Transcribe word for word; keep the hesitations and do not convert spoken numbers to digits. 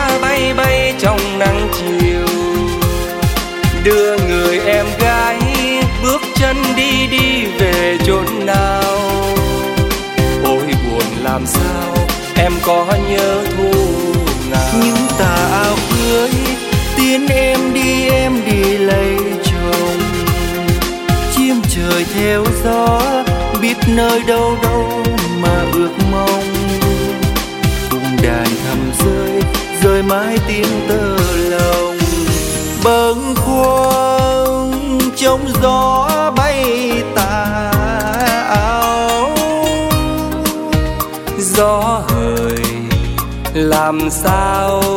bay bay trong nắng chiều, đưa người em gái bước chân đi đi về chốn nào. Ôi buồn làm sao em có nhớ thu nào. Những tà áo cưới tiến em đi em đi lấy chồng, chim trời theo gió biết nơi đâu đâu mà ước mong. Cung đàn thầm rơi rơi mãi tiếng tơ lòng, bâng khuâng trong gió bay tà áo. Gió hời làm sao